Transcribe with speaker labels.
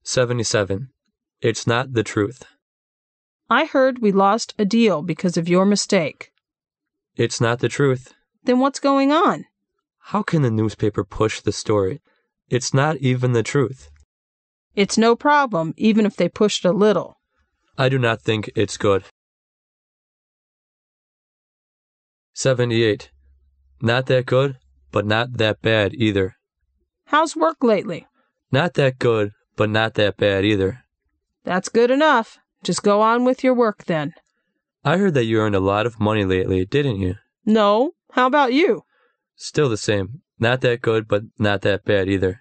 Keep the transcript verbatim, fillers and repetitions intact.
Speaker 1: seventy-seven. It's not the truth.
Speaker 2: I heard we lost a deal because of your mistake.
Speaker 1: It's not the truth.
Speaker 2: Then what's going on?
Speaker 1: How can the newspaper push the story? It's not even the truth.
Speaker 2: It's no problem, even if they pushed a little.
Speaker 1: I do not think it's good. seventy-eight. Not that good, but not that bad either.
Speaker 2: How's work lately?
Speaker 1: Not that good, but not that bad either.
Speaker 2: That's good enough. Just go on with your work then.
Speaker 1: I heard that you earned a lot of money lately, didn't you?
Speaker 2: No. How about you?
Speaker 1: Still the same. Not that good, but not that bad either.